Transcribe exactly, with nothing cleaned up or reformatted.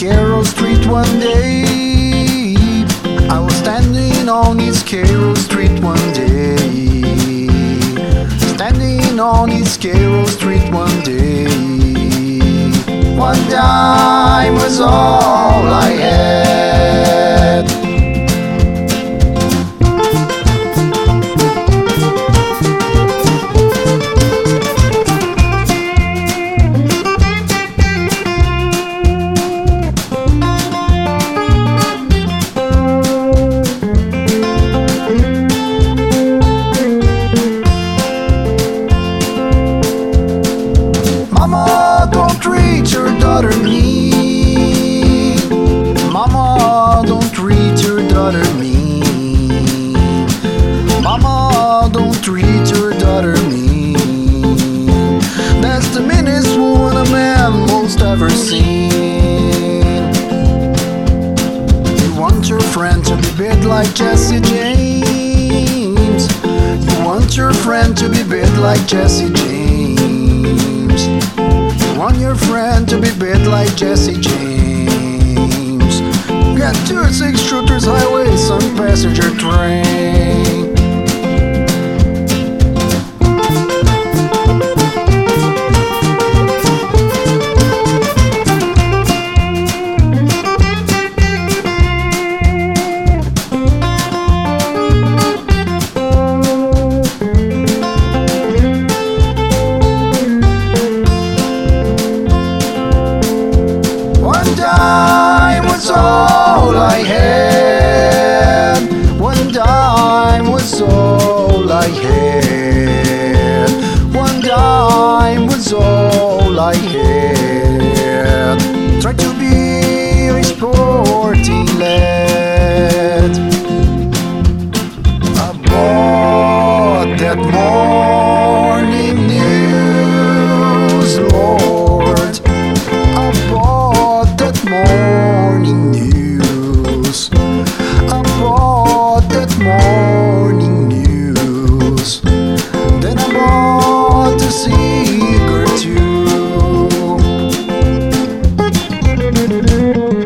Carroll Street one day. I was standing on East Carroll Street one day. Standing on East Carroll Street one day. One dime was all I had. Mama, don't treat your daughter mean. Mama, don't treat your daughter mean. Mama, don't treat your daughter mean. That's the meanest woman a man most ever seen. You want your friend to be big like Jesse James. You want your friend to be big like Jesse James. You want your friend to be big like Jesse James. Got two or six shooters, highway, some passenger train. One dime was all I had. One dime was all I had. One dime was all I had. Tried to be a sporty lad. I bought that morning news, Lord. I bought that morning news. I bought that morning news. Then I bought a cigarette too.